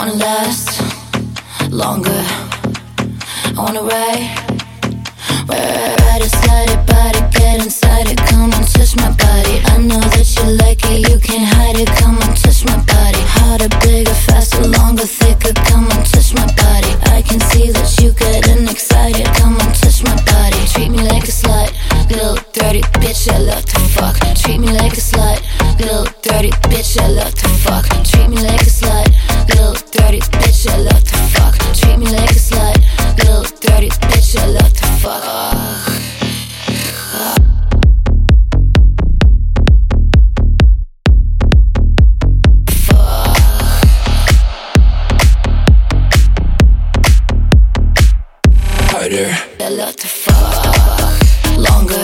wanna last longer. I wanna ride it, slide it, body, get inside it. Come on, touch my body. I know that you like it, you can't hide it. Come on, touch my body. Harder, bigger, faster, longer, thicker. Come on, touch my body. I can see that you getting excited. Come on, touch my body. Treat me like a slut, little dirty bitch, I love to fuck. Treat me like a slut, little dirty bitch, I love to fuck. Treat me like a slut, little dirty bitch, I love to fuck. Treat me like a slut, little dirty bitch, I love to fuck. Harder. I love to fuck longer.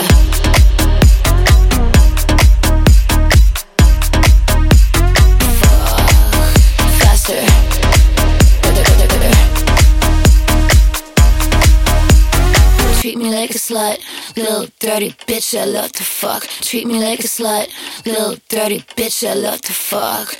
Faster. Treat me like a slut, little dirty bitch, I love to fuck. Treat me like a slut, little dirty bitch, I love to fuck.